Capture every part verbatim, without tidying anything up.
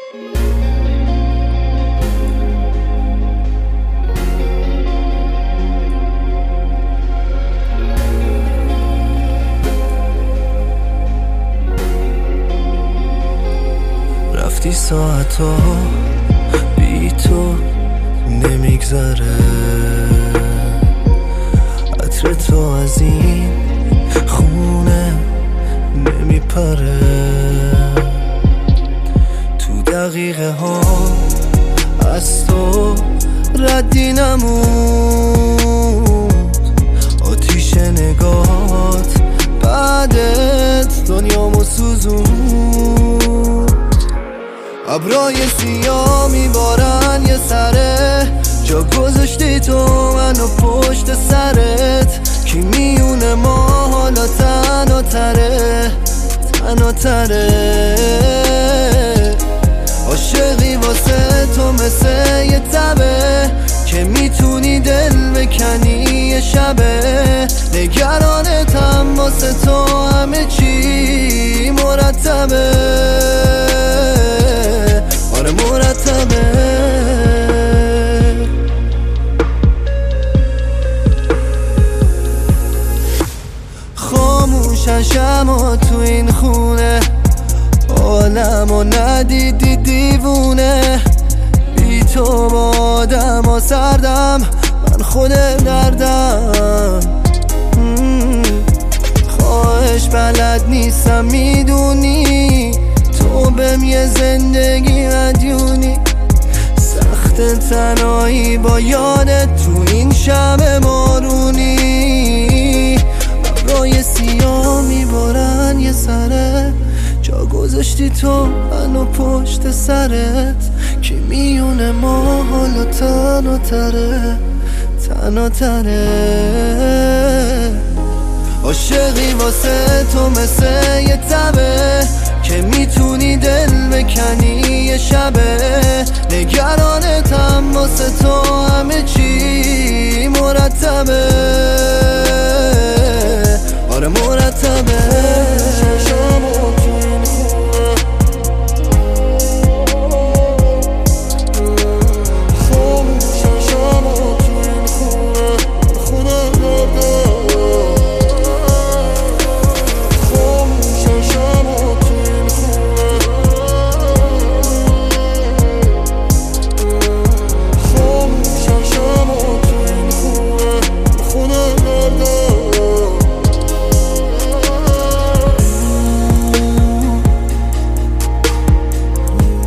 رفتی ساعتا بی تو نمیگذره، عطر تو از این خونه نمیپره. تو دقیقه ها از تو ردی نموند، آتیش نگات بعدت دنیامو سوزون. ابرای سیاه میبارن یه سره، جا گذاشتی تو منو پشت سرت. کی میونه ما حالا تنها تره تنها تره. عاشقی واسه تو مثل یه تبه که میتونی دل بکنی یه شبه. نگرانتم واسه تو همه چی مرتبه، آره مرتبه. خاموشن شما تو این خونه، عالمو ندیدی دیوونه. بی تو با آدم ها سردم، من خودم دردم. خواهش بلد نیستم میدونی، تو بهم یه زندگی مدیونی. سخت تنهایی با یادت تو این شب بارونی. ابرای سیاه میبارن یه سره، جا گذاشتی تو منو پشت سرت. که میونه ما حالا تنها تره تنها تره. عاشقی واسه تو مثل یه تبه که میتونی دل بکنی یه شبه. نگرانتم واسه تو همه چی مرتبه، آره مرتبه.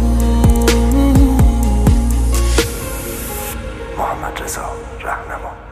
محمد رضا رهنما.